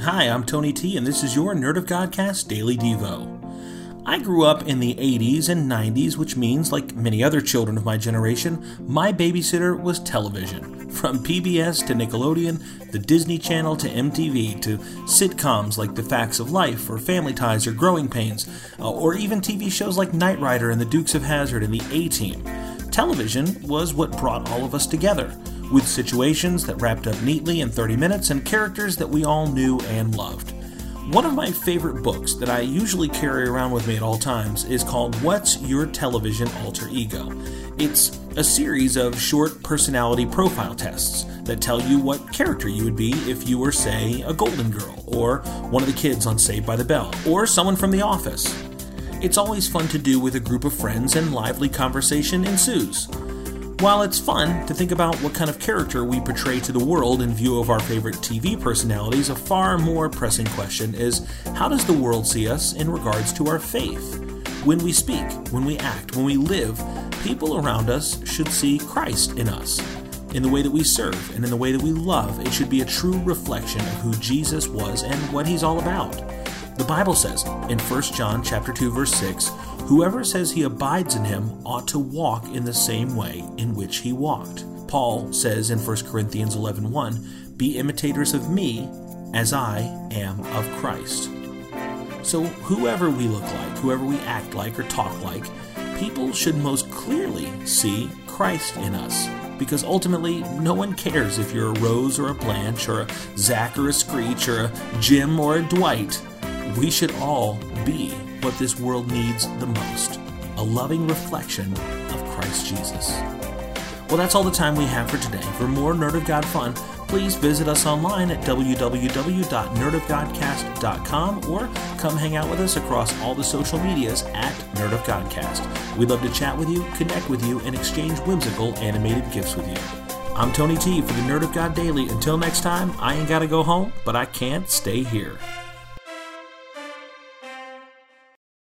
Hi, I'm Tony T, and this is your Nerd of Godcast Daily Devo. I grew up in the 80s and 90s, which means, like many other children of my generation, my babysitter was television. From PBS to Nickelodeon, the Disney Channel to MTV, to sitcoms like The Facts of Life, or Family Ties, or Growing Pains, or even TV shows like Knight Rider and The Dukes of Hazzard and The A-Team. Television was what brought all of us together, with situations that wrapped up neatly in 30 minutes and characters that we all knew and loved. One of my favorite books that I usually carry around with me at all times is called What's Your Television Alter Ego? It's a series of short personality profile tests that tell you what character you would be if you were, say, a Golden Girl, or one of the kids on Saved by the Bell, or someone from The Office. It's always fun to do with a group of friends and lively conversation ensues. While it's fun to think about what kind of character we portray to the world in view of our favorite TV personalities, a far more pressing question is, how does the world see us in regards to our faith? When we speak, when we act, when we live, people around us should see Christ in us. In the way that we serve and in the way that we love, it should be a true reflection of who Jesus was and what he's all about. The Bible says in 1 John chapter 2, verse 6, "Whoever says he abides in him ought to walk in the same way in which he walked." Paul says in 1 Corinthians 11:1, "Be imitators of me as I am of Christ." So whoever we look like, whoever we act like or talk like, people should most clearly see Christ in us. Because ultimately, no one cares if you're a Rose or a Blanche, or a Zach or a Screech, or a Jim or a Dwight. We should all be what this world needs the most, a loving reflection of Christ Jesus. Well, that's all the time we have for today. For more Nerd of God fun, please visit us online at www.nerdofgodcast.com or come hang out with us across all the social medias at Nerd of Godcast. We'd love to chat with you, connect with you, and exchange whimsical animated gifts with you. I'm Tony T for the Nerd of God Daily. Until next time, I ain't gotta go home, but I can't stay here.